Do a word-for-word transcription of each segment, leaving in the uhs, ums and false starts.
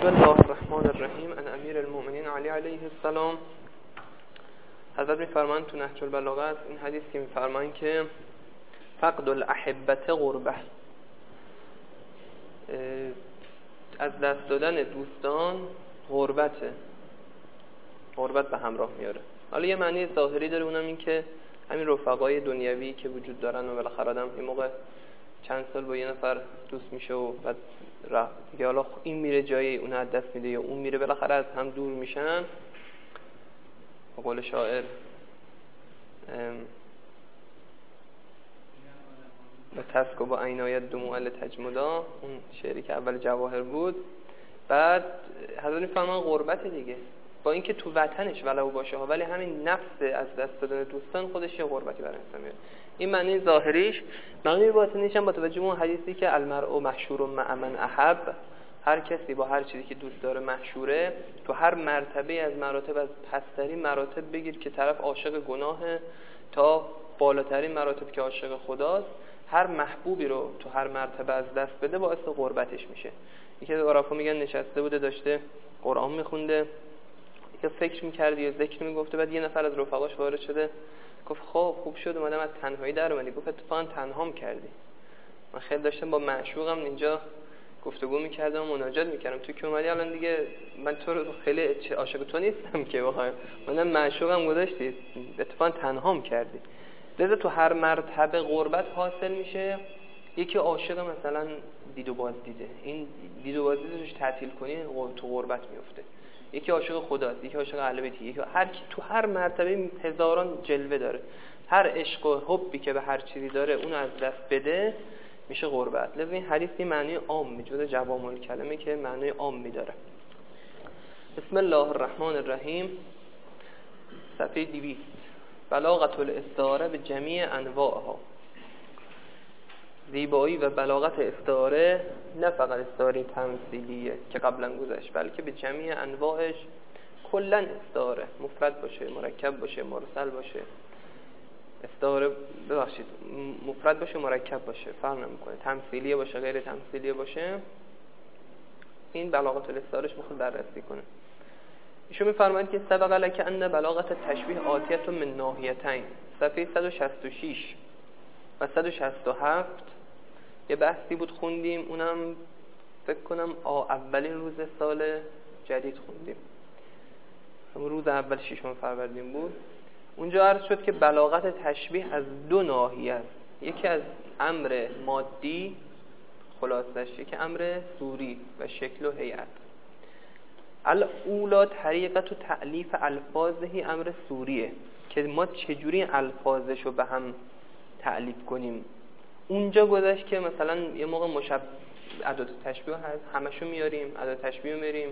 الله الرحمن الرحیم. ان امیر المؤمنین علی علیه السلام حضرت میفرمایند تو نهج البلاغه این حدیث که میفرمایند که فقد الاحبه غربه، از دست دادن دوستان غربته، غربت به همراه میاره. حالا یه معنی ظاهری داره، اونم این که همین رفقای دنیوی که وجود دارن و بالاخره آدم این موقع چند سال با یه نفر دوست میشه و بعد رفت دیگه، حالا این میره جایی اون از دست میده یا اون میره، بالاخره از هم دور میشن. به قول شاعر و تسکو با عینایت دموع لتجمدا، اون شعری که اول جواهر بود. بعد حضرت میفهمن غربت دیگه، با اینکه تو وطنش ولو باشه ها، ولی همین نفس از دست دادن دوستان خودش یه غربتی برای انسان میاره. این معنی ظاهریش. معنی باطنیش هم با توجه به اون حدیثی که المرء محشور مع من احب، هر کسی با هر چیزی که دوست داره محشوره. تو هر مرتبه از مراتب، از پسترین مراتب بگیر که طرف عاشق گناهه تا بالاترین مراتب که عاشق خداست، هر محبوبی رو تو هر مرتبه از دست بده باعث غربتش میشه. یکی از عرفا میگن نشسته بوده داشته قرآن میخونده، یا فکر میکرد یا ذکر میگفته، بعد یه نفر از رفقاش وارد شده گفت خب خوب شد اومدم از تنهایی در اومدی. گفت اتفاقا تنهام کردی، من خیلی داشتم با معشوقم اینجا گفتگو میکردم و مناجات میکردم، تو که اومدی الان دیگه من تو رو خیلی عاشق تو نیستم که بخوام منم معشوقم گذاشتی، اتفاقا تنهام کردی. لذا تو هر مرتبه غربت حاصل میشه. یکی عاشق مثلا دید و باز دیده، این دید و باز دیدش تعطیل کنی تو غربت میفته. یکی عاشق خداست، یکی عاشق اهل بیت، یکی هر کی تو هر مرتبه هزاران جلوه داره. هر عشق و حبی که به هر چیزی داره اون از دست بده میشه غربت. لذا این حدیث این معنی عام میجوده، جوامع الکلمه که معنی عام میداره. بسم الله الرحمن الرحیم. صفحه دویست. بلاغت الاستعاره به جمیع انواعها. زیبایی و بلاغت استعاره نه فقط استعاره تمثیلیه که قبلا گذشت، بلکه به جمیع انواعش، کلا استعاره مفرد باشه، مرکب باشه، مرسل باشه، استعاره ببخشید مفرد باشه، مرکب باشه، فرق نمیکنه، تمثیلیه باشه، غیر تمثیلیه باشه، این بلاغت الاستعارهش میخواد بررسی کنه. ایشون میفرماید که سبق لک ان بلاغت تشبیه آتیت من ناحیتین. صفحه صد و شصت و شش و صد و شصت و هفت یه بحثی بود خوندیم، اونم فکر کنم اولین روز سال جدید خوندیم، همون روز اول ششم فروردین بود. اونجا عرض شد که بلاغت تشبیه از دو ناحیه است، یکی از امر مادی خلاصش، یکی امر صوری و شکل و هیئت. الاولا طریقت و تألیف الفاظهی امر صوریه، که ما چجوری الفاظشو به هم تألیف کنیم. اونجا گذشت که مثلا یه موقع مشبه ادات تشبیه هست، همشو میاریم، ادات تشبیه میاریم،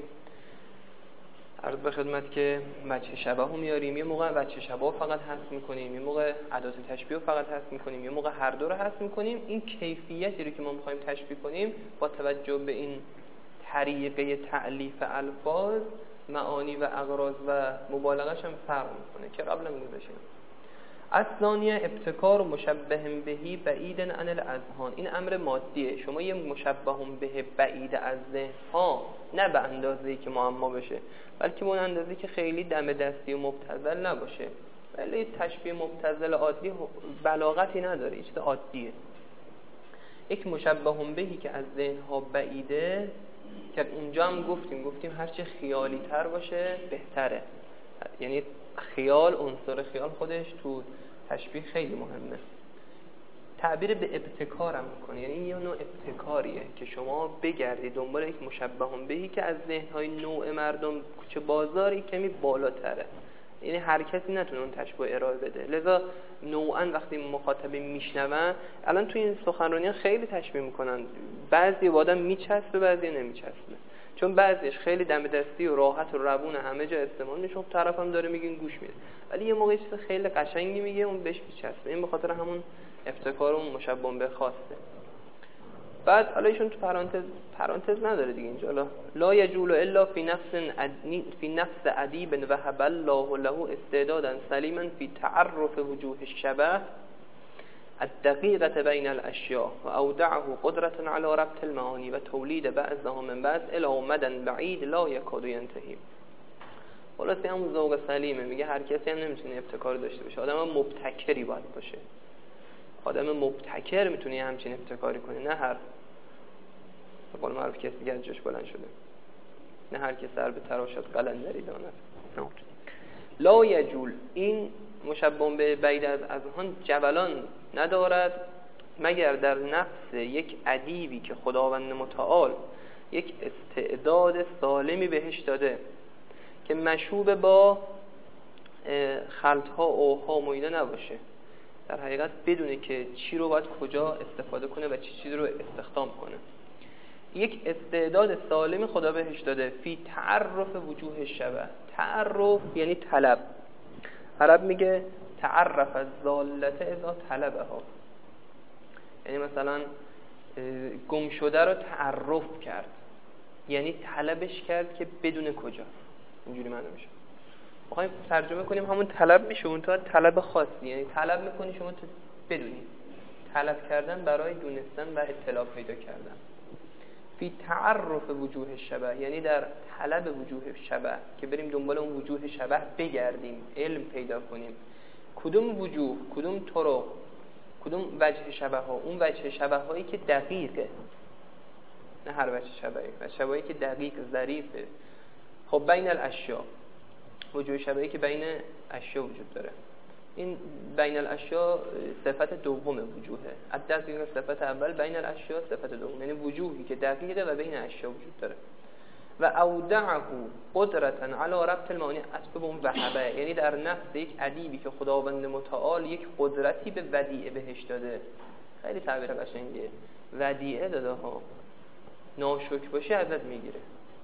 عرض به خدمت که وجه شبه رو میاریم، یه موقع وجه شبه فقط حذف میکنیم، یه موقع ادات تشبیه فقط حذف میکنیم، یه موقع هر دو رو حذف میکنیم. این کیفیتی رو که ما میخوایم تشبیه کنیم با توجه به این طریقه تألیف الفاظ، معانی و اغراض و مبالغه‌اش هم فرق میکنه که قبلا گذاشتیم. اصلانیه ابتکار و مشبه بهی بعید عن الاذهان. این امر مادیه، شما یه مشبه به بعید از ذهن ها، نه به اندازه‌ای که معما بشه، بلکه به اون اندازه‌ای که خیلی دم دستی و مبتذل نباشه. ولی تشبیه مبتذل عادی بلاغتی نداره، این چیز عادیه. یک مشبه بهی که از ذهن ها بعیده، که اونجا هم گفتیم گفتیم هرچی خیالی تر باشه بهتره، یعنی خیال، عنصر خیال خودش تو تشبیه خیلی مهمه. تعبیر به ابتکار هم میکنه، یعنی یه نوع ابتکاریه که شما بگردید دنبال یک مشبه بهی که از ذهن‌های نوع مردم کوچه بازاری کمی بالاتره، یعنی هر کسی نتونه اون تشبیه ارائه بده. لذا نوعاً وقتی مخاطبین میشنون، الان تو این سخنرانی‌ها خیلی تشبیه میکنن، بعضی با آدم میچسبه بعضی نمیچسبه، چون بعضیش خیلی دم دستی و راحت و روون همه جا استعمال میشه، خب طرف هم داره میگین گوش میده، ولی یه موقع چیز خیلی قشنگی میگه اون بهش میچسبه. این به خاطر همون افتکار اون مشبه به خواسته. بعد حالا ایشون تو پرانتز پرانتز نداره دیگه اینجا، لا لا یجول الا فی نفس ادنی فی نفس ادیب وهب الله له استعدادا سلیما فی تعرف وجوه الشبه. الدقیقة بین الاشیاء و اودعه قدرة على ربط المعانی و تولید بعضها من بعض الی مدى بعید لا یکاد ینتهی. خلاصه همون ذوق سلیمه، میگه هر کسی هم نمیتونه ابتکار داشته باشه، آدم هم مبتکری باید باشه. آدم مبتکر میتونه همچین ابتکاری کنه، نه هر به قول معروف کسی دیگه جاش بلند شده، نه هر کس سر به تراشد قلندری داند. لا یجول، این مشبه به بعید از اذهان جبلان ندارد مگر در نفس یک ادیبی که خداوند متعال یک استعداد سالمی بهش داده که مشوب با خلطها اوهام و اینا نباشه، در حقیقت بدونه که چی رو باید کجا استفاده کنه و چی چیز رو استخدام کنه. یک استعداد سالمی خدا بهش داده فی تعرف وجوه شبه. تعرف یعنی طلب. عرب میگه تعرف از ضالته اذا طلبها، یعنی مثلا گم شده رو تعرف کرد، یعنی طلبش کرد که بدون کجا، اینجوری معنی میشه. بخوایم ترجمه کنیم همون طلب میشه، اون تا طلب خاصی، یعنی طلب میکنی شما تو بدونی، طلب کردن برای دونستن و اطلاع پیدا کردن. فی تعرف وجوه شبه، یعنی در طلب وجوه شبه، که بریم دنبال اون وجوه شبه بگردیم، علم پیدا کنیم کدوم وجوه، کدوم طرق، کدوم وجه شبه ها، اون وجه شبه هایی که دقیقه، نه هر وجه شبهی، وجه شبه هایی که دقیق ظریفه. خب بین الاشیاء، وجوه شبهی که بین اشیاء وجود داره، این بین الاشیاء صفت دوم وجوهه. عدد این صفت اول، بین الاشیاء صفت دوم، یعنی وجوهی که دقیقه و بین اشیاء وجود داره. و اودعه قدرة علی ربط المعانی، اسباب اون وهبه، یعنی در نفس یک ادیبی که خداوند متعال یک قدرتی به ودیعه بهش داده. خیلی تعبیر قشنگه، ودیعه داده ها، ناشکر باشی ازت میگیره.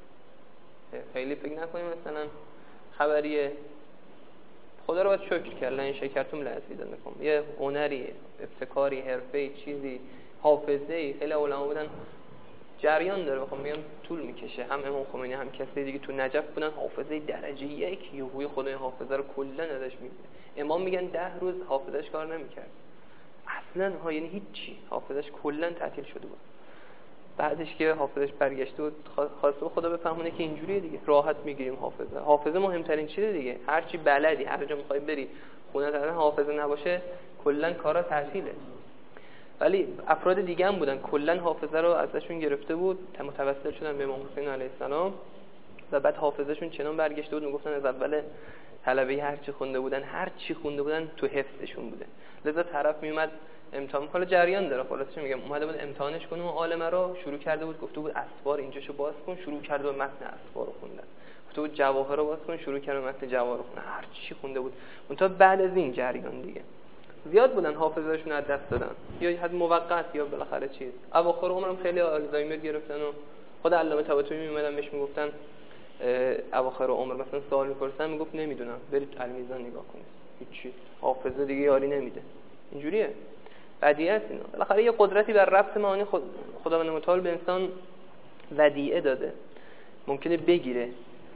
خیلی فکر نکنیم مثلا خبریه خدا رو باید شکر کرد، لئن شکرتم لأزیدنکم، یه هنری، ابتکاری، حرفه‌ای، چیزی، حافظه‌ای، خیلی علما بودن جریان داره، بخوام بگم طول میکشه. هم امام خمینی هم کسی دیگه تو نجف بودن حافظه درجه یک، یهوی خدای حافظه رو کلا ازش میگیره. امام میگن ده روز حافظش کار نمیکرد اصلا ها، یعنی هیچی، حافظش کلا تعطیل شده بود. بعدش که حافظش برگشته بود خواسته خدا بفهمونه که اینجوریه دیگه، راحت میگیریم حافظه. حافظه مهمترین چیزه دیگه، هر چی بلدی، هر جا میخوای بری، خونه تا حافظه نباشه کلا کارا تعطیله. ولی افراد دیگه هم بودن کلا حافظه رو ازشون گرفته بود، متوسل شدن به امام حسین علیه السلام و بعد حافظهشون چنان برگشته بود میگفتن از اول طلبه هر چی خونده بودن، هر چی خونده بودن تو حفظشون بوده. لذا طرف میومد امتحان، حالا جریان داره، خلاصش میگم اومده بود امتحانش کنه، اون عالمه رو شروع کرده بود، گفته بود اسوار اینجاشو باز کن، شروع کرد به متن اسوار رو خوندن. گفته بود جواهر رو باز کن، شروع کرد به متن جواهر رو خوندن. هر چی خونده بود. اون تا بعد از این جریان دیگه زیاد بودن حافظه‌شون از دست دادن، یا حد موقت یا بالاخره چیز. اواخر عمرم خیلی آلزایمر گرفتن و خود علامه طباطبایی میومدن بهش میگفتن اواخر عمر مثلا سوال می‌پرسن، میگفت نمیدونم، برید المیزان نگاه کنید، هیچ حافظه دیگه یاری نمیده. اینجوریه، بدیهه است اینا. بالاخره یه قدرتی بر ربط معانی خود خداوند متعال به انسان ودیعه داده، ممکنه بگیره،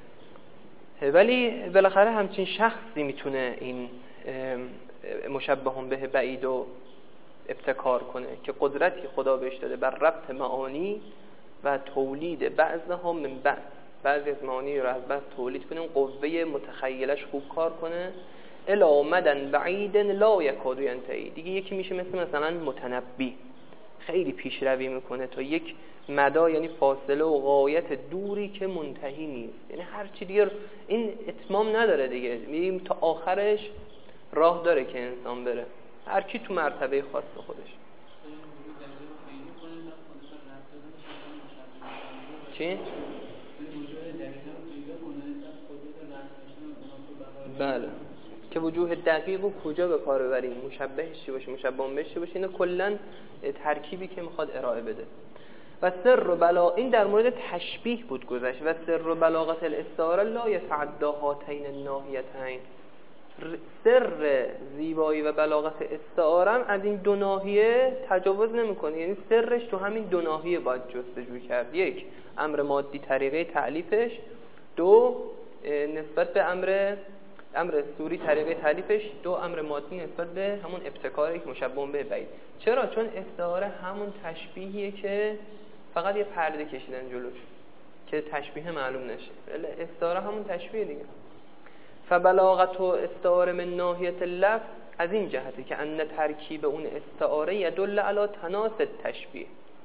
ولی بالاخره همچین شخصی میتونه این مشبهون به بعید و ابتکار کنه که قدرتی خدا بهش داده بر ربط معانی و تولید بعضها من بعض، بعضی از معانی رو از بعض تولید کنه، اون قوه متخیلش خوب کار کنه. الی مدن بعید لا یکاد ینتهی، دیگه یکی میشه مثل مثلا متنبی، خیلی پیشروی میکنه تا یک مدا، یعنی فاصله و غایت دوری که منتهی نیست، یعنی هر چی دیگه این اتمام نداره دیگه، میریم تا آخرش راه داره که انسان بره، هر کی تو مرتبه خاص خودش. چی؟ بله، که وجوه دقیق و کجا به کار ببریم، مشبهش چی باشه، مشبه بهش چی باشه، اینو کلا ترکیبی که میخواد ارائه بده. و سر و بلا، این در مورد تشبیه بود گذشت. و سر و بلاغت الاستعاره لا یتعدى هاتین الناحیتین، سر زیبایی و بلاغت استعاره از این دو ناحیه تجاوز نمیکنه، یعنی سرش تو همین دو ناحیه باید جستجو کرد. یک، امر مادی طریقه تألیفش، دو، نسبت به امر امر سوری طریقه تعریفش دو امر مادی نسبت به همون ابتکاری که مشبه به بعید. چرا؟ چون استعاره همون تشبیهیه که فقط یه پرده کشیدن جلوش که تشبیه معلوم نشه. ولی استعاره همون تشبیه دیگه. فبلاغت و استعاره من ناحیه اللفظ از این جهته که ان ترکیب اون استعاره یدل علی تناس تشبیه.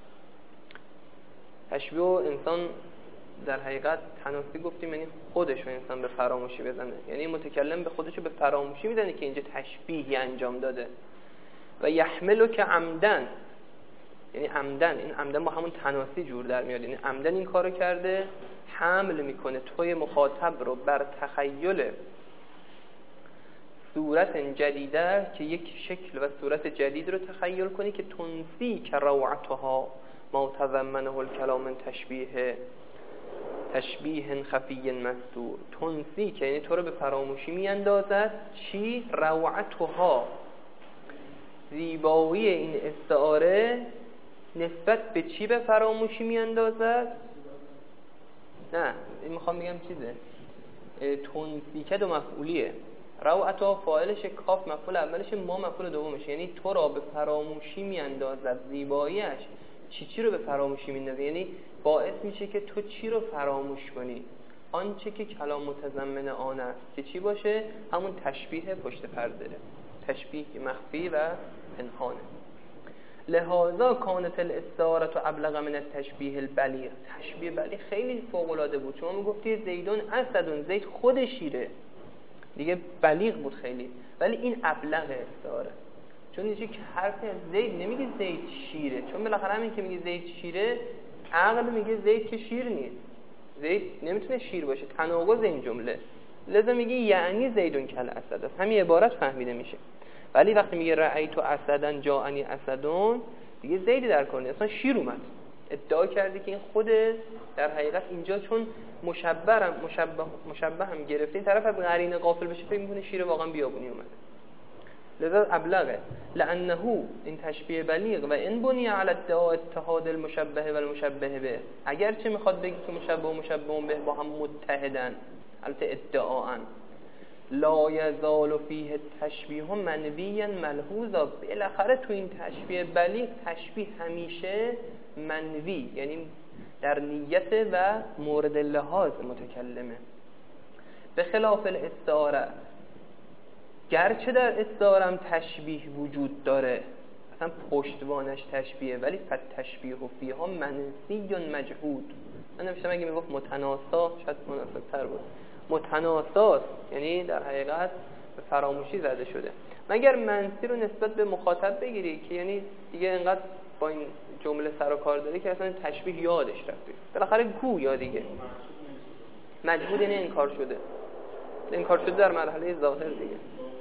تشبیه انسان در حقیقت تناسی گفتیم یعنی خودش رو انسان به فراموشی بزنه، یعنی متکلم به خودش رو به فراموشی میزنه که اینجا تشبیهی انجام داده. و یحملو که عمدن، یعنی عمدن، این عمدن با همون تناسی جور در میاد، یعنی عمدن این کارو کرده، حمل میکنه توی مخاطب رو بر تخیل صورت جدیده که یک شکل و صورت جدید رو تخیل کنی که تنسی که روعتها ما تضمنه الکلام من تشبیه تشبیه خفی مستور. تنسی که یعنی تو رو به فراموشی میاندازد چی؟ روعتها، زیبایی این استعاره نسبت به چی به فراموشی میاندازد؟ نه این میخوام بگم چیزه، تنسی که دو مفعولیه، روعتها فاعلش، کاف مفعول اولش، ما مفعول دومش، یعنی تو را به فراموشی میاندازد زیباییش. چی چی رو به فراموشی میاندازه؟ یعنی باعث میشه که تو چی رو فراموش کنی؟ آنچه که کلام متضمن آن است که چی باشه؟ همون تشبیه پشت پرده، تشبیه مخفی و پنهانه. لهذا کانت الاستعاره ابلغ من التشبیه البلیغ. تشبیه بلیغ خیلی فوق العاده بود. شما میگفتی زیدون اسدون، زید خود شیره دیگه، بلیغ بود خیلی، ولی این ابلغ استعاره، چون اینجا که حرفی از زید نمیگه زید شیره، چون بالاخره همین که میگه زید شیره عقل میگه زید که شیر نیست، زید نمیتونه شیر باشه، تناقض این جمله، لذا میگه یعنی زیدون کل اسد است، همین عبارت فهمیده میشه. ولی وقتی میگه رأیت اسدن جاءنی اسدون، دیگه زید در کار نیست، اصلا شیر اومد. ادعا کردی که این خود در حقیقت اینجا چون مشبه هم مشبه مشبه هم گرفته، این طرف از قرینه غافل بشه فکر میکنه شیر واقعا بیابونی اومده. لذا ابلغه لانه این تشبیه بلیغ و ان بنی علی ادعاء اتحاد المشبه و المشبه به، اگرچه میخواد بگه که مشبه و مشبه به با هم متحدن، البته ادعاءن، لا یزال فیه تشبیه منویا ملحوظا، بالاخره تو این تشبیه بلیغ تشبیه همیشه منوی، یعنی در نیت و مورد لحاظ متکلمه. به خلاف الاستعاره، گرچه در استعاره هم تشبیه وجود داره، اصلا پشتوانش تشبیه، ولی فالتشبیه فیها منسی مجهود. من نمیشتم اگه میگفت متناسا شاید مناسب تر بود. متناساست، یعنی در حقیقت به فراموشی زده شده. مگر منسی رو نسبت به مخاطب بگیری که یعنی دیگه انقدر با این جمله سر و کار داره که اصلا تشبیه یادش رفته، بالاخره گویا دیگه مجهود، یعنی انکار شده، انکار شده در مرحله ظاهر دیگه.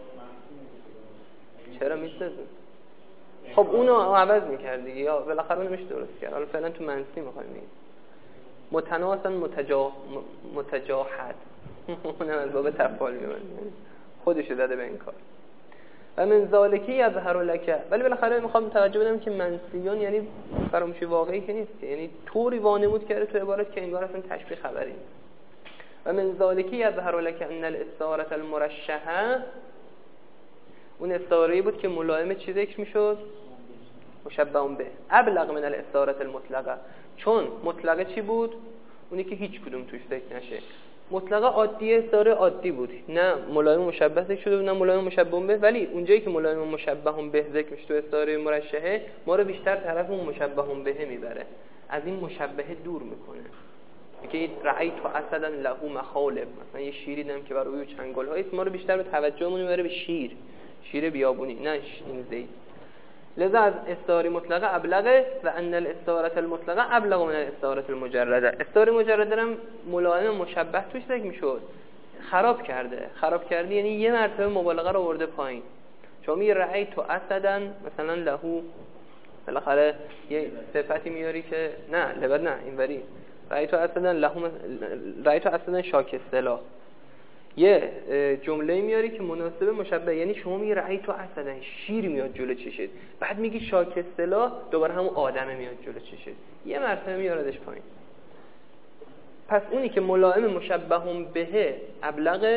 چرا میسازه؟ خب اونو عوض میکرد دیگه، یا بالاخره اونو میشه درست کرد. حالا فعلا تو منسی میخوایم بگیم متناسا متجا متجاحد اونم از باب تفعال میاد، خودشو زده به این کار. و من ذالکی یظهر لک، ولی بالاخره میخوام توجه بدم که منسیون یعنی فراموشی واقعی که نیست، یعنی طوری وانمود کرده تو عبارت که انگار اصلا تشبیه خبری. و من ذالکی یظهر لک ان الاستعاره المرشحه، اون استعاره‌ای بود که ملائمه چی ذکر میشد؟ مشبه به، ابلغ من الاستعاره المطلقه، چون مطلقه چی بود؟ اونی که هیچ کدوم توش ذکر نشه. مطلقه عادی استعاره عادی بود، نه ملائم مشبه ذکر شده بود نه ملائم مشبه به، ولی اونجایی که ملائم مشبه به ذکر میشه تو استعاره مرشحه، ما رو بیشتر طرف اون مشبه به میبره، از این مشبه دور میکنه. میگه رأیت اسدا له مخالب، مثلا یه شیری دیدم که بر روی چنگال‌های است، ما رو بیشتر به توجهمون میبره به شیر، شیر بیابونی، نه این زید. لذا از استعاره مطلقه ابلغه و ان الاستعاره المطلقه ابلغ من الاستعاره المجرده. استعاره مجرده هم ملائم مشبه توش ذکر میشد، خراب کرده. خراب کرده یعنی یه مرتبه مبالغه رو آورده پایین. شما میگی رأیت اسدا مثلا له، بالاخره یه صفتی میاری که نه لبد نه اینوری رأیت اسدا له، رأیت اسدا شاکستلا، یه جمله میاری که مناسب مشبه، یعنی شما میگی رأیت اسدا شیر میاد جلو چشت، بعد میگی شاکستلا دوباره همون آدمه میاد جلو چشت، یه مرتبه میاردش پایین. پس اونی که ملائم مشبه به ابلغ،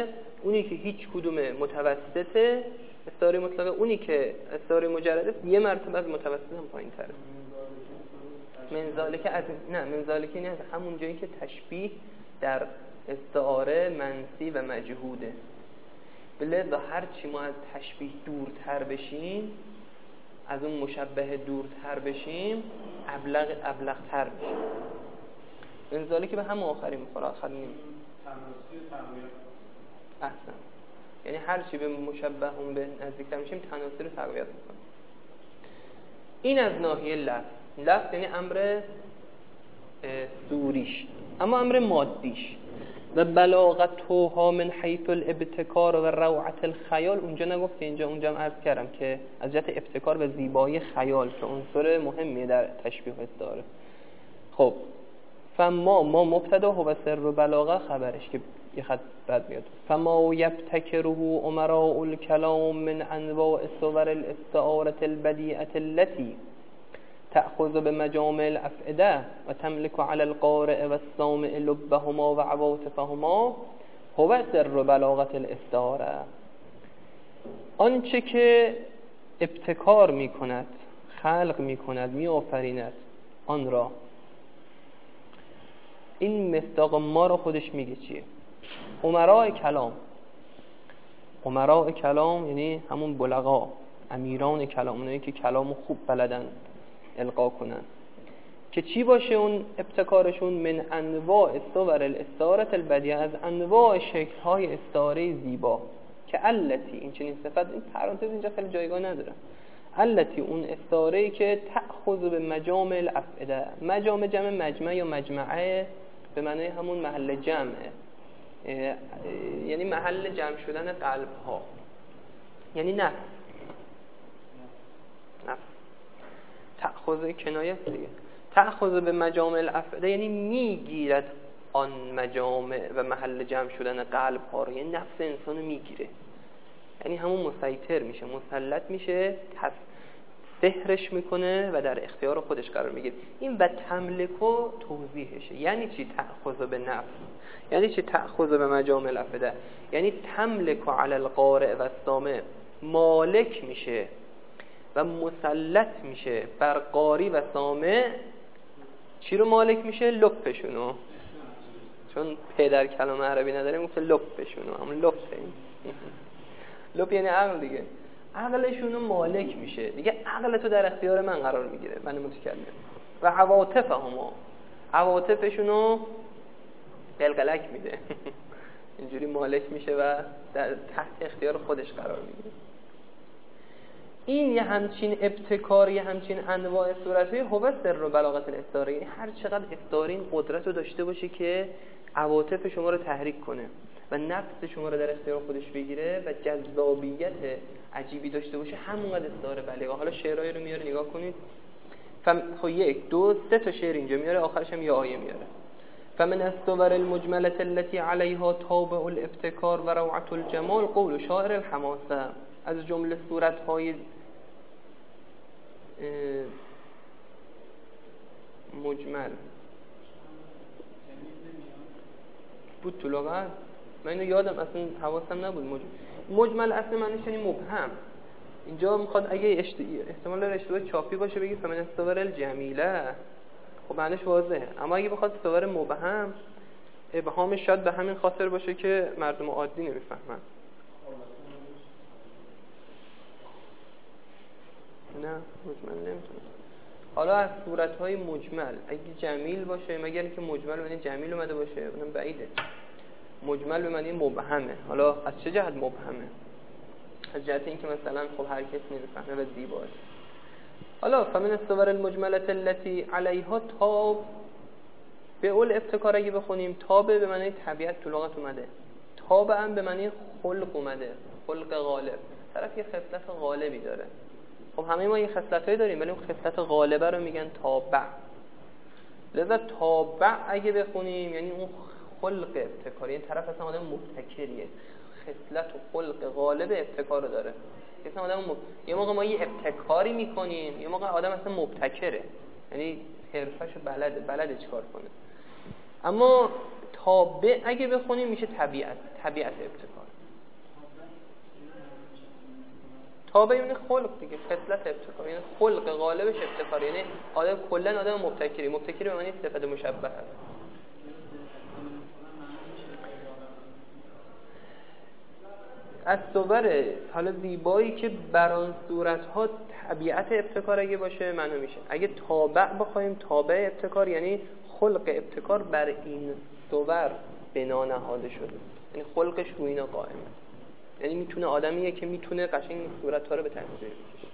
اونی که هیچ کدوم متوسطه استعاره مطلقه، اونی که استعاره مجرده یه مرتبه از متوسط هم پایین‌تره. منزالکه از نه منزالکه نه همون جایی که تشبیه در استعاره منفی و مجهوده. بلذا هر چی ما از تشبیه دورتر بشیم، از اون مشبه دورتر بشیم، ابلغ ابلغتر میشه. منزالکه به هم آخری میخوره، آخری نیم تناسلی تقویت احسن. یعنی هر چی به مشبه اون به نزدیکتر میشیم تناسلی رو تقویت میکنه. این از ناحیه لفظ. لفظ یعنی امر سوریش. اما امر مادیش و بلاغت توها من حیث الابتکار و روعت الخیال اونجا نگفت که اینجا اونجا هم عرض کردم که از جهت ابتکار و زیبایی خیال که عنصر مهمیه در تشبیه استعاره. خب فما ما مبتدا هو سر و بلاغه خبرش که یه خط بعد میاد. فما یبتکره امراء الکلام من انواع صور الاستعاره البدیعه التي تأخذ بمجامع الأفئدة وتملك على القارئ والسامع لبهما وعواطفهما هو سر بلاغة الاستعاره. آنچه که ابتکار می کند، خلق می کند، می آفریند آن را. این مصداق ما را خودش میگه چیه؟ امراء کلام. امراء کلام یعنی همون بلغا، امیران کلام، اونایی که کلامو خوب بلدن القا کنن. که چی باشه اون ابتکارشون؟ من انواع صور الاستعاره البدیعه، از انواع شکل‌های استعاره زیبا. که التی، این چنین صفت، این پرانتز اینجا خیلی جایگاه نداره. التی اون استعاره‌ای که تأخذ به مجامع الافئده. مجامع جمع مجمع یا مجمعه به معنی همون محل جمعه، یعنی محل جمع شدن قلب ها، یعنی نفس. نفس تأخذ کنایه دیگه. تأخذ به مجامع الافئده یعنی میگیرد آن مجامع و محل جمع شدن قلب ها رو، یعنی نفس انسانو میگیره، یعنی همون مسیطر میشه، مسلط میشه، سحرش میکنه و در اختیار خودش قرار میگیره. این و تملکو توضیحشه. یعنی چی تأخذ به نفس؟ یعنی چی تأخذ به مجامع الافئده؟ یعنی تملکو علی القارئ و السامع، مالک میشه و مسلط میشه بر قاری و سامع. چی رو مالک میشه؟ لپشونو. چون پدر کلمه عربی نداره میگه لپشونو، همون لپه. لپ یعنی عقل دیگه. عقلشونو مالک میشه دیگه، عقلتو در اختیار من قرار میگیره، من متکلم. و عواطفهما، عواطفشونو قلقلک میده. اینجوری مالک میشه و در تحت اختیار خودش قرار میگیره. این یه همچین ابتکار، یه همچین انواع صورت‌های هو سر و بلاغت الاستعاره. یعنی هر چقدر استعاره این قدرت رو داشته باشه که عواطف شما رو تحریک کنه و نفس شما رو در اختیار خودش بگیره و جذابیت عجیبی داشته باشه، همونقدر استعاره بلیغه. حالا شعرهایی رو میاره نگاه کنید. فم خب یک دو سه تا شعر اینجا میاره، آخرش هم یه آیه میاره. فمن الصور المجمله التي عليها طابع الابتكار و روعه الجمال قول شاعر الحماسه. از جمله صورت‌های مجمل بود تو لغت، من اینو یادم اصلا حواسم نبود. مجمل, مجمل اصلا معنیش یعنی مبهم. اینجا میخواد اگه اشت... احتمال داره اشتباه چاپی باشه بگی فمن الصور الجمیله، خب معنیش واضحه. اما اگه بخواد صور مبهم، ابهامش شاید به همین خاطر باشه که مردم عادی نمیفهمن. نه مجمل نمیتونه. حالا از صورت‌های مجمل اگه جمیل باشه، مگر اینکه مجمل به معنی جمیل اومده باشه، اونم بعیده. مجمل به معنی مبهمه. حالا از چه جهت مبهمه؟ از جهت اینکه مثلا خب هر کس نمیفهمه و زیباست. حالا فمن الصور المجمله التي عليها تاب، به اول ابتکار اگه بخونیم تاب به معنی طبیعت تو لغت اومده، تاب هم به معنی خلق اومده، خلق غالب. طرف یه خصلت غالبی داره. خب همه ما یه خصلتایی داریم ولی اون خصلت غالبه رو میگن تابع. لذا تابع اگه بخونیم یعنی اون خلق ابتکاری، این طرف اصلا آدم مبتکریه، خصلت و خلق غالب ابتکار رو داره. اصلا آدم مب... یه موقع ما یه ابتکاری میکنیم، یه موقع آدم اصلا مبتکره، یعنی حرفه‌شو بلده، بلده چیکار کنه. اما تابع اگه بخونیم میشه طبیعت، طبیعت ابتکار. تابع یعنی خلق دیگه، خصلت ابتکار، یعنی خلق غالبش ابتکار، یعنی آدم کلا آدم مبتکری. مبتکری به معنی صفت مشبه هست. از صور حالا زیبایی که بر آن صورت‌ها طبیعت ابتکار اگه باشه معنا میشه. اگه تابع بخوایم، تابع ابتکار یعنی خلق ابتکار بر این صور بنا نهاده شده، یعنی خلقش رو اینا قائمه، یعنی میتونه آدمیه که میتونه قشنگ این صورت‌ها رو به تصویر بکشه.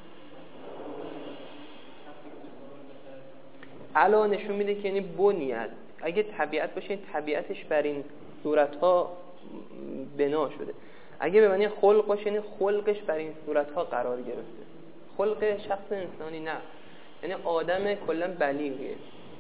علا نشون میده که یعنی بنیاد، اگه طبیعت باشه طبیعتش بر این صورت‌ها بنا شده. اگه به معنی خلق باشه یعنی خلقش بر این صورت‌ها قرار گرفته. خلق شخص انسانی نه، یعنی آدم کلا بلیغه.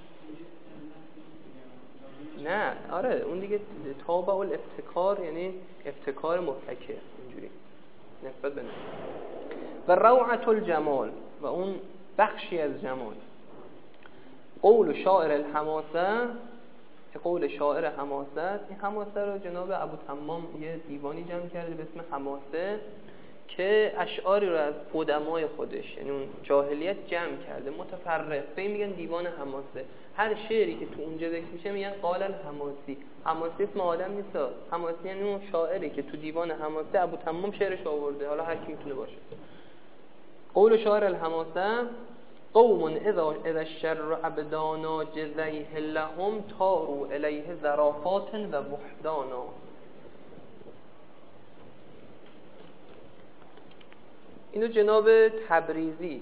نه آره اون دیگه تابع الابتکار یعنی ابتکار مبتکر اینجوری نسبت به نفس. و روعة الجمال و اون بخشی از جمال. قول شاعر الحماسه، قول شاعر حماسه، این حماسه رو جناب ابو تمام یه دیوانی جمع کرده به اسم حماسه که اشعاری رو از قدمای خودش یعنی اون جاهلیت جمع کرده متفرق، به این میگن دیوان حماسه. هر شعری که تو اونجا ذکر میشه میگن قال الحماسی. حماسی اسم آدم نیست، حماسی یعنی اون شاعری که تو دیوان حماسه ابو تمام شعرش آورده، حالا هر کی میتونه باشه. قول شاعر الحماسه قوم اذا اذا الشر عبدانا جزیه لهم تاروا الیه ظرافات و وحدانا. اینو جناب تبریزی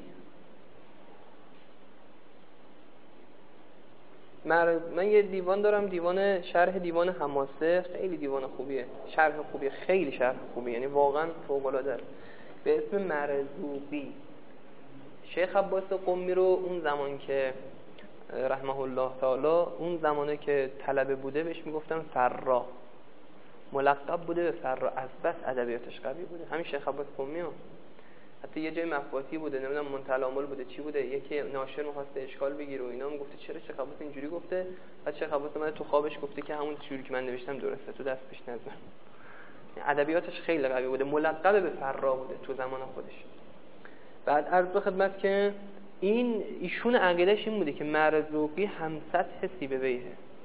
من یه دیوان دارم، دیوان شرح دیوان حماسه، خیلی دیوان خوبیه، شرح خوبیه، خیلی شرح خوبیه، یعنی واقعا فوق العاده است، به اسم مرزوقی. شیخ عباس قمی رو اون زمان که رحمه الله تعالی، اون زمانه که طلبه بوده بهش میگفتن فرا، ملقب بوده به فرا، از بس ادبیاتش قوی بوده. همین شیخ عباس قمی ها حتی یه جای مفاتی بوده، نمیدونم منتلامل بوده چی بوده، یکی ناشر می‌خواسته اشکال بگیره و اینا، میگفته چرا شیخ عباس اینجوری گفته، بعد شیخ عباس اومده تو خوابش گفته که همون چیزی که من نوشتم درسته، تو دستش نزن. ادبیاتش خیلی قوی بوده، ملقب به فرا بوده تو زمان خودش. بعد عرض به خدمت که این ایشون عقیده‌اش این بوده که مرزوقی هم سطح سیبویه،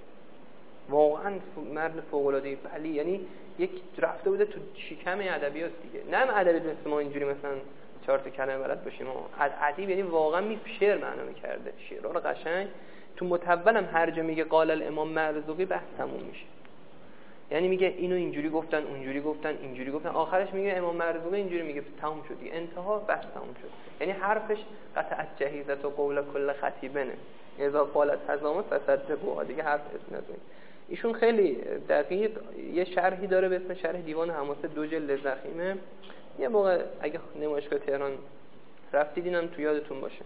واقعا مرد فوق‌العاده‌ای، ولی یعنی یک رفته بوده تو شکم ادبیات دیگه، نه هم ادبیات مثل ما اینجوری مثلا چهار تا کلمه بلد باشیم، ادبی یعنی واقعا می شعر معنا می‌کرده، شعرها رو قشنگ تو متول هم هر جا میگه قال الامام مرزوقی بحث تموم میشه، یعنی میگه اینو اینجوری گفتن اونجوری گفتن اینجوری گفتن، آخرش میگه امام مرزوقی اینجوری میگه، تموم شد دیگه، انتها بحث تموم شد. یعنی حرفش قطعت جهیزت و قول کل خطیبنه اذا قالت هزامت فصدقوا، دیگه حرف اسم نزنید. ایشون خیلی دقیق یه شرحی داره به اسم شرح دیوان حماسه، دو جلد ضخیمه، یه موقع اگه نمایشگاه تهران رفتید اینم تو یادتون باشه.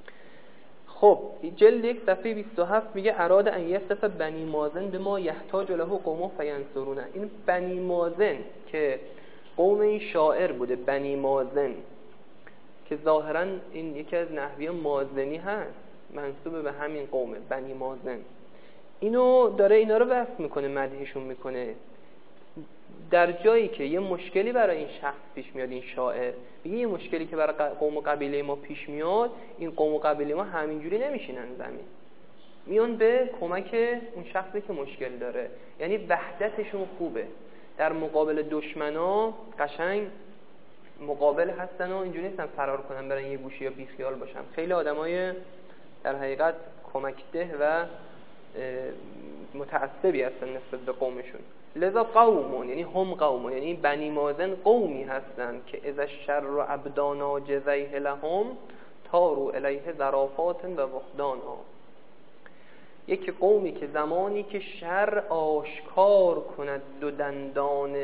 خب جلد یک صفحه بیست و هفت میگه اراد ان یصف بنی مازن به ما یحتاج له قوم فینصرونه. این بنی مازن که قوم این شاعر بوده، بنی مازن که ظاهرا این یکی از نحوی مازنی هست، منسوب به همین قومه، بنی مازن. اینو داره اینا رو وصف میکنه، مدحشون میکنه. در جایی که یه مشکلی برای این شخص پیش میاد، این شاعر میگه یه مشکلی که برای قوم و قبیله ما پیش میاد، این قوم و قبیله ما همینجوری نمیشینن زمین، میان به کمک اون شخصی که مشکل داره، یعنی وحدتشون خوبه، در مقابل دشمنا قشنگ مقابل هستن و اینجوری نیستن فرار کنن برن یه گوشه یا بیخیال باشن. خیلی آدمای در حقیقت کمکده و متعصبی هستن نسبت به قومشون. لذا قومون یعنی هم قومون، یعنی بنی مازن قومی هستن که اذا الشر و عبدانا جزیه لهم تاروا الیه ظرافات و وحدانا. یک قومی که زمانی که شر آشکار کند دو دندان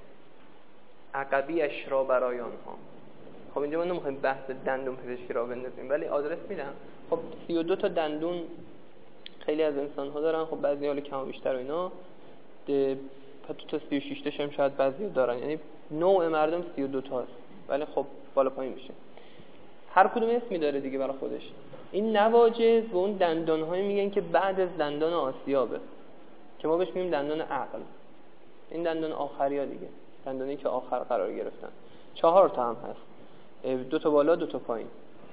عقبیش را برای آنها. خب اینجا ما نمیخوایم بحث دندون پزشکی را بندازیم، ولی آدرس میدم. خب سی و دو تا دندون خیلی از انسان ها دارن، خب بعضی حالا کم و بیشتر و اینا، تو تا سی و شش تاش هم شاید بعضی دارن، یعنی نوع مردم سی و دو تا هست، ولی خب بالا پایین میشه، هر کدوم اسمی داره دیگه برای خودش. این نواجذ به اون دندان های میگن که بعد از دندان آسیابه، که ما بهش میگیم دندان عقل. این دندان آخری ها دیگه، دندانی که آخر قرار گرفتن، چهار تا هم هست. دو تا بالا دو تا پایین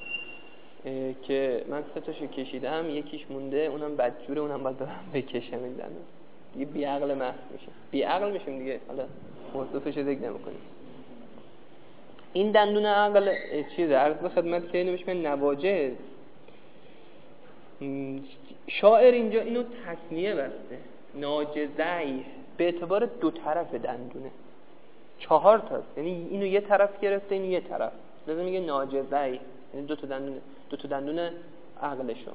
که من سه تاشو کشیدم، یکیش مونده، اونم بدجوره، اونم باید برم بکشم. این دندون دیگه بی عقل محض میشه، بی عقل میشیم دیگه. حالا موصوفش ذکر نمی‌کنیم. این دندون عقل چیزه، عرض به خدمت که اینو بهش میگن نواجذ. شاعر اینجا اینو تثنیه بسته، ناجذی، به اعتبار دو طرف دندونه، چهار تاست، یعنی اینو یه طرف گرفته، اینو یه طرف، لازم میگه ناجذی، یعنی دو تا دندون، دو تا دندون عقلشو،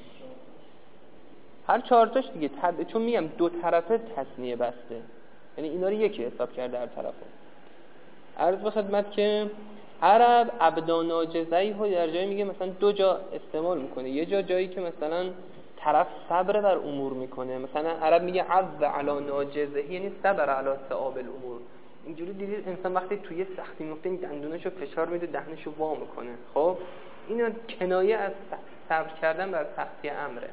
هر چهار تاش دیگه تد... چون میگم دو طرفه تثنیه بسته، یعنی اینا رو یکی حساب کرده هر طرفو. عرض به خدمت که عرب ابدان ناجذی ها در جایی میگه مثلا دو جا استعمال میکنه. یه جا جایی که مثلا طرف صبر بر امور میکنه، مثلا عرب میگه عض علی ناجذه، یعنی صبر علی صعاب الامور. اینجوری دیدید انسان وقتی توی سختی میفته این دندوناشو فشار میده، دهنشو وا میکنه. خب اینا کنایه از صبر کردن بر سختی امره.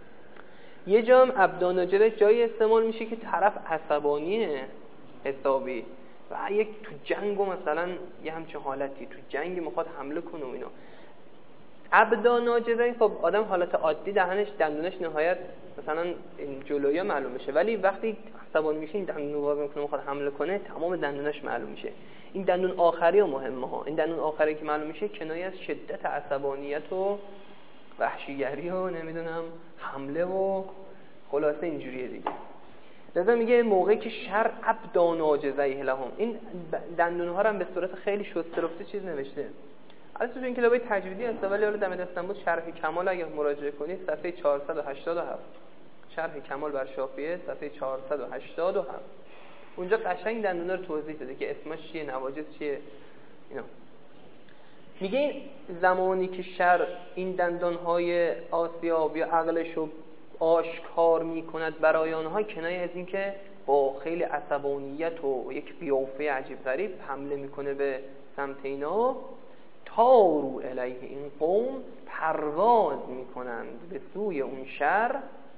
یه جا هم ابدان ناجذه جایی استعمال میشه که طرف عصبانیه حسابی و یک تو جنگ و مثلا یه همچه حالتی تو جنگ میخواد حمله کنه و اینا. ابدا ناجذی، خب آدم حالت عادی دهنش دندونش نهایت مثلا این جلویی معلوم میشه، ولی وقتی عصبانی میشه این دندون باز میکنه میخواد حمله کنه، تمام دندوناش معلوم میشه. این دندون آخری و مهمه ها، این دندون آخری که معلوم میشه کنایه از شدت عصبانیت و وحشیگری و نمیدونم حمله و خلاصه اینجوریه دیگه. لذا میگه موقعی که شر ابدا ناجذی لهم، این دندون ها رو هم به صورت خیلی شسته رفته چیز نوشته. البته تو این کتابای تجویدی هست، ولی حالا دم دستم بود شرح کمال اگه مراجعه کنید صفحه چهارصد و هشتاد و هفت، شرح کمال بر شافعی صفحه چهارصد و هشتاد و هفت، اونجا قشنگ دندونا رو توضیح داده که اسمش چیه، نواجذ چیه، اینا. میگه این زمانی که شر این دندانهای آسیاب یا عقلشو آشکار میکند برای آنها، کنایه از این که با خیلی عصبانیت و یک قیافه عجیب غریب حمله میکنه به سمت اینا. تارو الیه، این قوم پرواز میکنند به سوی اون شر،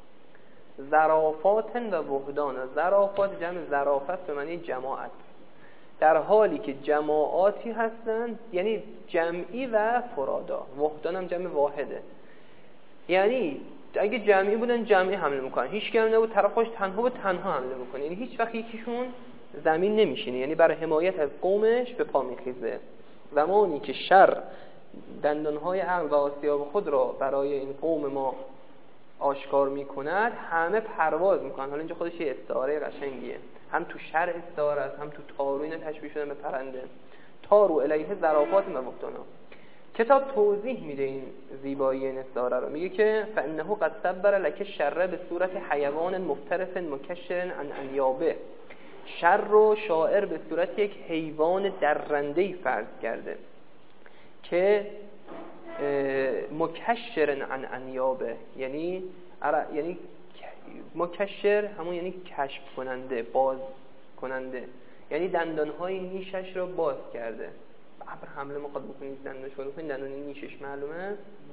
ظرافات و وحدان. ظرافات جمع ظرافت به معنی جماعت، در حالی که جماعاتی هستند، یعنی جمعی و فرادا. وحدان هم جمع واحده، یعنی اگه جمعی بودن جمعی حمله میکنن، هیچ کی هم نبود طرف خودش تنها به تنها حمله میکنه، یعنی هیچ وقت یکیشون زمین نمیشینه، یعنی برای حمایت از قومش به پا میخیزه. زمانی که شر دندانهای عقل و آسیاب خود را برای این قوم ما آشکار میکند، همه پرواز میکنن. حالا اینجا خودش یه استعاره قشنگیه، هم تو شر استعاره است، هم تو تارو اینا تشبیه شدن به پرنده. تارو الیه ظرافات و وحدانا. کتاب توضیح میده این زیبایی این استعاره رو، میگه که فانه قد صبر لک الشر به صورت حیوان مفترس مکشر عن انیابه. شر رو شاعر به صورت یک حیوان درنده‌ای فرض کرده که مکشر عن انیابه، یعنی یعنی مکشر همون یعنی کشف کننده، باز کننده، یعنی دندانهای نیشش رو باز کرده. ابر حمله میخواد بکنید دندانش رو بکنید، دندان نیشش معلومه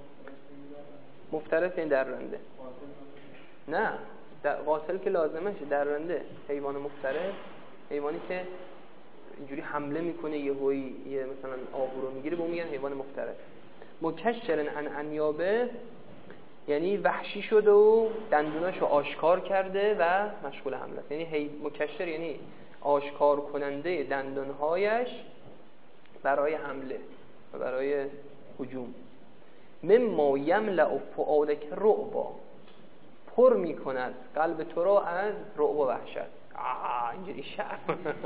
مفترس این درنده. نه قاتل که لازمشه، درنده حیوان مفترس، حیوانی که اینجوری حمله میکنه یهویی یه مثلا آهو رو میگیره، به اون میگن حیوان مفترس. مکشرن عن انیابه یعنی وحشی شده و دندوناشو آشکار کرده و مشغول حمله است. یعنی هی مکشر یعنی آشکار کننده دندانهایش برای حمله و برای هجوم. مما یملأ فؤادک رعبا، پر میکند قلب تو را از رعب و وحشت. آه اینجوری شر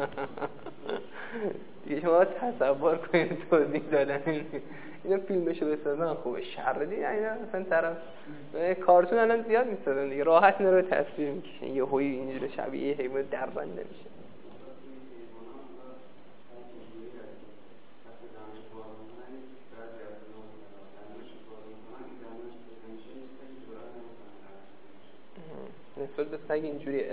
دیگه شما تصور کنید توضیح دادن اینو فیلمشو بسازن خوبه. شر دیگه اینا مثلا طرف کارتون الان زیاد میسازن دیگه، راحت اینا رو تصویر میکشن، یه هوی اینجوری شبیه حیوان دربنده میشه. نسبت به سگ اینجوریه.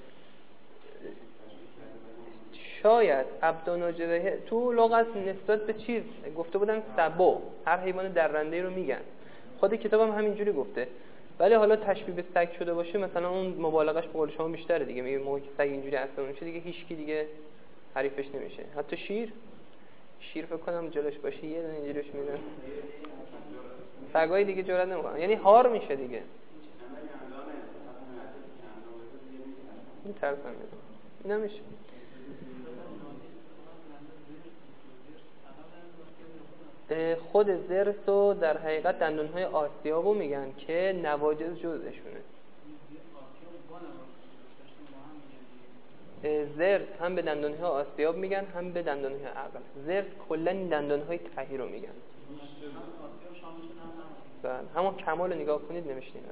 شاید ابدان ناجذه تو لغت نسبت به چیز گفته بودن سبو، هر حیوان درنده رو میگن، خود کتابم هم همینجوری گفته، ولی حالا تشبیه به سگ شده باشه مثلا اون مبالغش به قول شما بیشتره دیگه. میگه موقعی که سگ اینجوری اصلا میشه دیگه هیچ کی دیگه حریفش نمیشه. حتی شیر شیر فکر کنم جلوش باشه یه دونه اینجوریش میزنه، سگای دیگه جرئت نمیکنن، یعنی هار میشه دیگه، میترسن میگم نمیشه. خود ضرس رو در حقیقت دندون‌های آسیابو میگن که نواجذ جزءشونه. ضرس هم به دندانهای آسیاب میگن هم به دندانهای عقل. ضرس کلا این دندانهای تهی رو میگن. بله همون کمال رو نگاه کنید نمیشنیدن.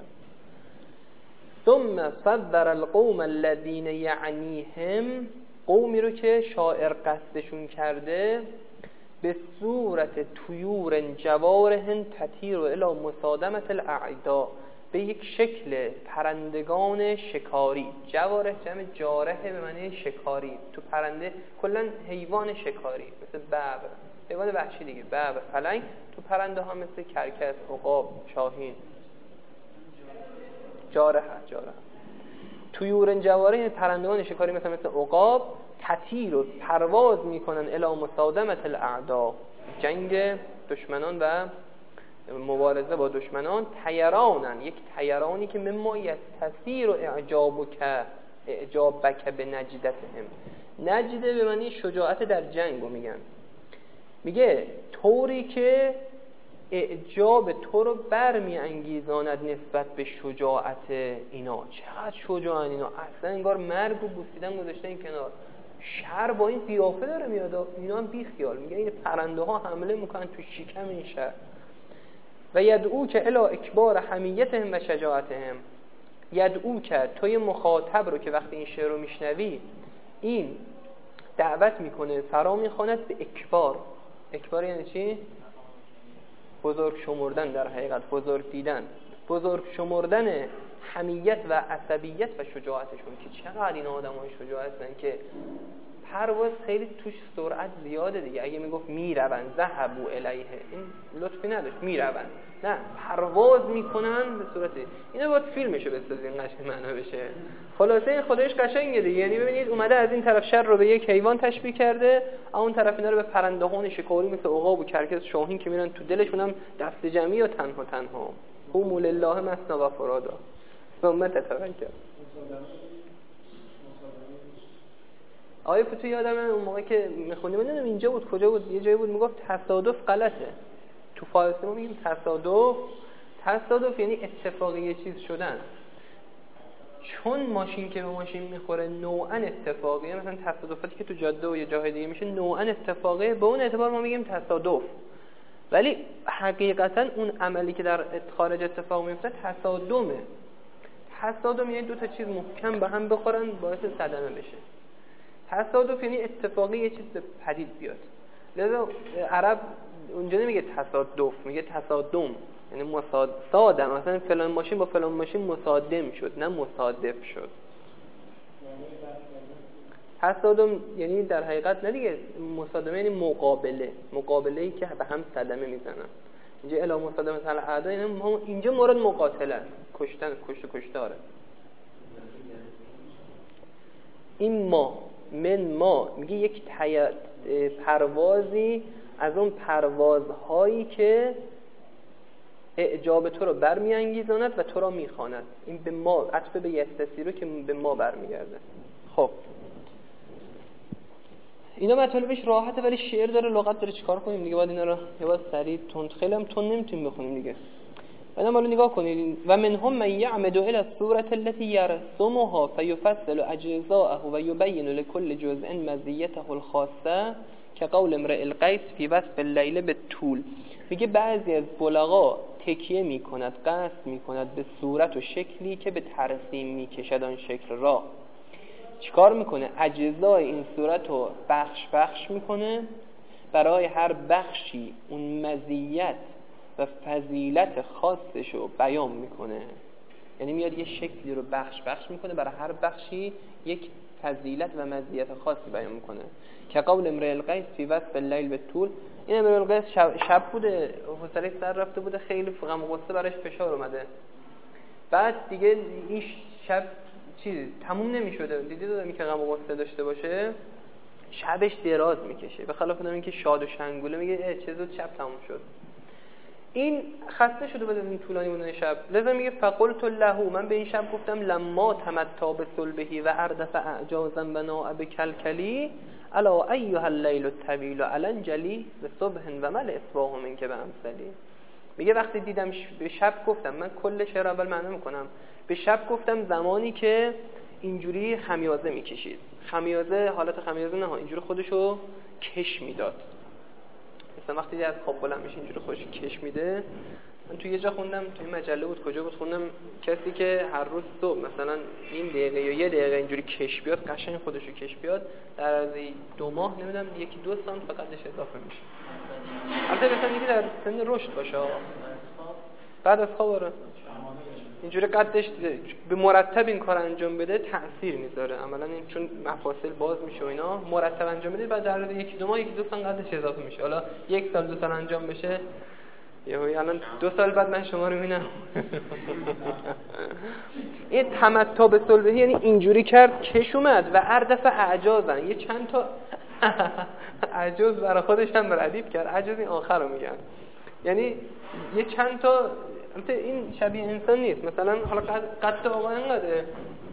ثم صدر القوم الذين يعنيهم، قومی رو که شاعر قصدشون کرده، به صورت طیور جوارهن تطیر الی مصادمة الاعداء، به یک شکل پرندگان شکاری. جواره جمع جاره به معنی شکاری. تو پرنده کلا حیوان شکاری مثل ببر، حیوان وحشی دیگه، ببر، پلنگ. تو پرنده ها مثل کرکس، عقاب، شاهین. جاره جاره طیور جواره پرندگان شکاری مثل مثل عقاب، تطیر و پرواز میکنن الی مصادمة الاعداء، جنگ دشمنان و مبارزه با دشمنان. طیرانن، یک طیرانی که مما یستثیر و اعجابک اعجابک به نجدتهم. نجده به معنی شجاعت در جنگ رو میگن. میگه طوری که اعجاب تو رو برمی انگیزاند نسبت به شجاعت اینا. چقدر شجاعن اینا، اصلا انگار مرگ و بوسیدن گذاشته این کنار، شهر با این قیافه داره میاد، اینا هم بی خیال. میگه این پرنده ها حمله میکنن تو شکم این شهر. و یدعو که الی اکبار حمیتهم و شجاعتهم. یدعو که توی مخاطب رو که وقتی این شعر رو میشنوی این دعوت میکنه، فرا میخواند به اکبار. اکبار یعنی چی؟ بزرگ شمردن، در حقیقت بزرگ دیدن، بزرگ شمردن حمیت و عصبیت و شجاعتشون. که چقدر این آدم های شجاع هستن که پرواز خیلی توش سرعت زیاده دیگه. اگه میگفت میروند ذهبوا الیه، این لطفی نداشت، میروند، نه پرواز میکنن به صورت اینو. باید فیلمشو بسازین قشنگ معنا بشه. خلاصه این خودش قشنگه دیگه. یعنی ببینید اومده از این طرف شر رو به یک حیوان تشبیه کرده، اون طرف اینا رو به پرندهان شکاری مثل عقاب و کرکس، شاهین که میرن تو دلشون هم دست جمعی و تنها تنها. قوموا لله مثنی و فرادا ثم تتفکر. آیه فتو یادم اون موقع که میخونیم، نمیدونم اینجا بود کجا بود، یه جایی بود میگفت تصادف غلطه. تو فارسی ما میگیم تصادف. تصادف یعنی اتفاقی یه چیز شدن. چون ماشین که به ماشین میخوره نوعا اتفاقیه، مثلا تصادفاتی که تو جاده و یه جای دیگه میشه نوعا اتفاقیه، به اون اعتبار ما میگیم تصادف. ولی حقیقتا اون عملی که در خارج اتفاق میفته تصادمه. تصادم یعنی دو تا چیز محکم به هم بخورن باعث صدمه بشه. تصادف یعنی اتفاقی یه چیز پدید بیاد. لذا عرب اونجا نمیگه تصادف، میگه تصادم، یعنی مصادم. مثلا فلان ماشین با فلان ماشین مصادم شد، نه مصادف شد. تصادم یعنی در حقیقت نه دیگه، مصادمه یعنی مقابله، مقابله‌ای که به هم صدمه میزنن. اینجا الا مصادمه الاعداء، یعنی اینجا مورد مقاتله است، کشتن، کشت و کشتاره. این ما من ما میگه یک پروازی از اون پروازهایی که اعجاب تو رو برمیانگیزاند و تو را میخواند. این به ما عطف به یستثیر رو که به ما برمیگرده. خب اینا مطالبش راحته، ولی شعر داره، لغت داره، چیکار کنیم دیگه؟ باید اینا رو یه بار سریع تند، خیلی هم تند نمیتونیم بخونیم دیگه. بعدم حالا نگاه کنید. و منهم من یعمد الى الصوره التي يرسمها فيفصل اجزاءه ويبين لكل جزء مزيته الخاصه كقول امرئ القیس في وصف الليل بالطول. میگه بعضی از بلغا تکیه میکند، قصد میکند به صورت و شکلی که به ترسیم میکشد آن شکل را. چیکار میکنه؟ اجزای این صورت رو بخش بخش میکنه، برای هر بخشی اون مزیت و فضیلت خاصش رو بیان میکنه. یعنی میاد یه شکلی رو بخش بخش میکنه، برای هر بخشی یک فضیلت و مزیت خاصی بیان میکنه. که قول امرئ القیس فی وصف الليل بالطول. این امرئ القیس شب, شب بوده، حوصله سر رفته بوده، خیلی غم و غصه براش فشار اومده. بعد دیگه این شب چیز تموم نمیشده، دیدی دادم که غم و غصه داشته باشه، شبش دراز میکشه، به خلاف اون که شاد و شنگوله میگه چه زود شب تموم شد. این خسته شده بود از این طولانی بودن شب، لذا میگه فقلت له، من به این شب گفتم لما تمتع بصلبه و اردف اعجازا بنا بکلکلی الا ایها الليل الطویل علنجلی بصبح و مل اصباح منک بامثلی. میگه وقتی دیدم به شب گفتم، من کل شعر اول معنی میکنم، به شب گفتم زمانی که اینجوری خمیازه میکشید، خمیازه حالت خمیازه نه، اینجوری خودشو کش میداد، مثلا وقتی از خواب بلند میشه اینجوری خودش کش میده. من تو یه جا خوندم، تو این مجله بود کجا بود خوندم، کسی که هر روز صبح مثلا نیم دقیقه یا یه دقیقه اینجوری کش بیاد، قشنگ خودشو کش بیاد، در از دو ماه نمیدونم یکی دو سانت فقطش اضافه میشه. البته مثلا دیگه در سن رشد باشه، بعد از خواب آره اینجوری قدش به مرتب این کار انجام بده تأثیر میذاره عملا، این چون مفاصل باز میشه و اینا، مرتب انجام بده بعد در یکی دو ماه یکی دو سال قدش اضافه میشه. حالا یک سال دو سال انجام بشه، یهو الان دو سال بعد من شما رو میبینم. این تمتع به صلبه یعنی اینجوری کرد کش اومد و اردف اعجازن، یه چند تا اعجاز برای خودش هم ردیف کرد. اعجاز این آخر رو میگن، یعنی یه چند تا، البته این شبیه انسان نیست، مثلا حالا قد آقا اینقدره،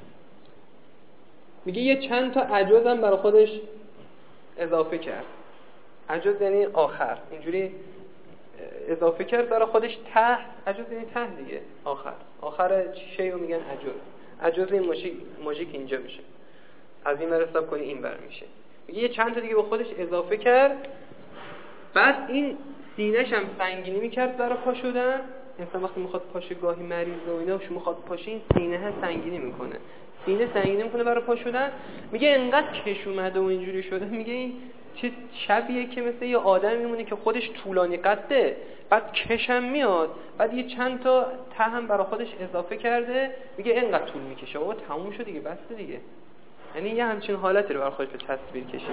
میگه یه چند تا اعجاز هم برای خودش اضافه کرد. اعجاز یعنی آخر، اینجوری اضافه کرد برای خودش. ته اعجاز یعنی ته دیگه، آخر آخر شی رو میگن اعجاز. اعجاز این ماژیک ماژیک اینجا میشه، از این حساب کنی این بر میشه. میگه یه چند تا دیگه به خودش اضافه کرد، بعد این سینه‌ش هم سنگینی میکرد برای پا شدن. انسان وقتی میخواد پاشه گاهی مریض و اینا شما میخواد پاشه، این سینه ها سنگینی میکنه، سینه سنگینی میکنه برای پا شدن. میگه انقدر کش اومده و اینجوری شده، میگه این چه شبیه که مثل یه آدم میمونه که خودش طولانی قده، بعد کشم میاد، بعد یه چند تا ته هم برای خودش اضافه کرده. میگه اینقدر طول میکشه بابا تموم شد دیگه، بس دیگه. یعنی یه همچین حالتی رو برای خودش به تصویر کشیده.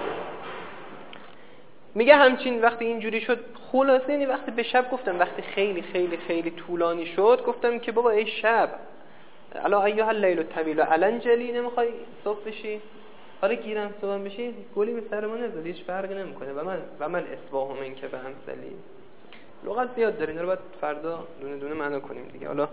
میگه همچین وقتی اینجوری شد، خلاصه یعنی وقتی به شب گفتم، وقتی خیلی خیلی خیلی طولانی شد، گفتم که بابا ای شب الا ایها اللیل الطویل علنجلی، نمیخوای صبح بشی؟ حالا گیرم صبح بشی گلی به سر ما نزد، هیچ فرقی نمیکنه. و من و من اصباح منک بامثلی. لغت زیاد داره، اینا رو بعد فردا دونه دونه معنا کنیم دیگه. حالا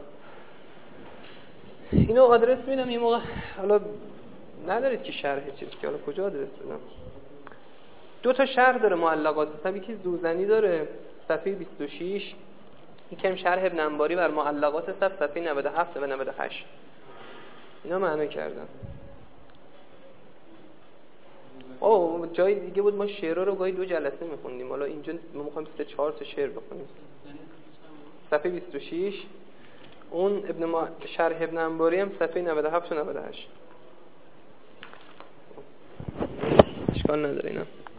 اینو آدرس میدم یه موقع، حالا ندارید که شرح چیز که، حالا کجا آدرس بدم؟ دو تا شرح داره معلقات صفی که زوزنی داره صفحه بیست و شش، یکم شرح ابن انباری بر معلقات صف صفحه نود و هفت و نود و هشت. اینا معنا کردن. اوه جای دیگه بود ما شعرها رو گاهی دو جلسه میخوندیم، حالا اینجا ما میخوایم سه چهار تا شعر بخونیم. صفحه بیست و شش اون ابن ما... شرح ابن انباری هم صفحه نود و هفت و نود و هشت. اشکال نداره اینا.